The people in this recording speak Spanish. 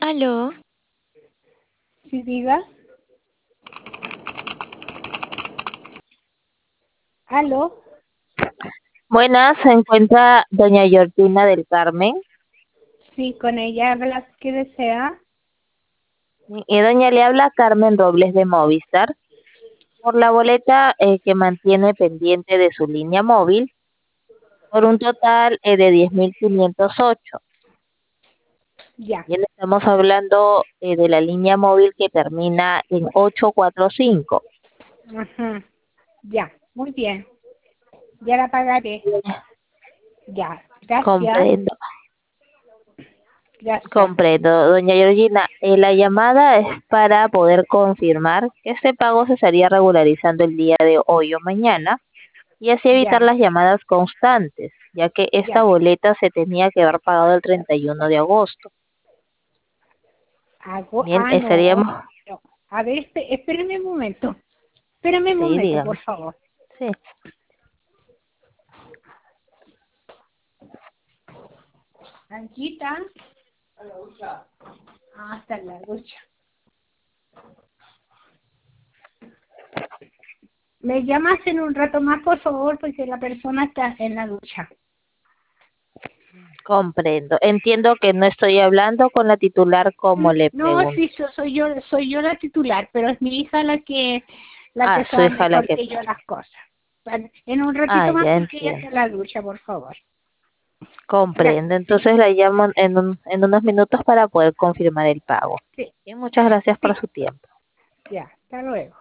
Aló, Sí, diga. Aló. Buenas, se encuentra doña Georgina del Carmen. Sí, con ella habla. ¿Qué desea? Y doña le habla Carmen Robles de Movistar por la boleta que mantiene pendiente de su línea móvil por un total de 10.508. Ya. Bien, estamos hablando de la línea móvil que termina en 845. Ajá. Ya. Muy bien. Ya la pagaré. Ya. Gracias. Comprendo, Gracias. comprendo. Doña Georgina, la llamada es para poder confirmar que este pago se estaría regularizando el día de hoy o mañana y así evitar Ya. las llamadas constantes, ya que esta Ya. boleta se tenía que haber pagado el 31 de agosto. Hago. Bien, No. estaríamos, No. A ver, espéreme un momento. Espéreme un sí, momento, por dígame, favor. sí, Anquita. A la ducha. Ah, está en la ducha. Me llamas en un rato más, por favor, porque la persona está en la ducha. comprendo. Entiendo que no estoy hablando con la titular como le No, pregunto. sí, soy yo la titular, pero es mi hija la que Su sabe hija la mejor que... que yo las cosas. Vale, en un Ah, ratito más ya porque ella está entiendo. en la ducha, por favor. Comprendo. Gracias, sí, Entonces la llamo en unos minutos para poder confirmar el pago. sí, Bien, muchas gracias por sí, su tiempo. ya, hasta luego.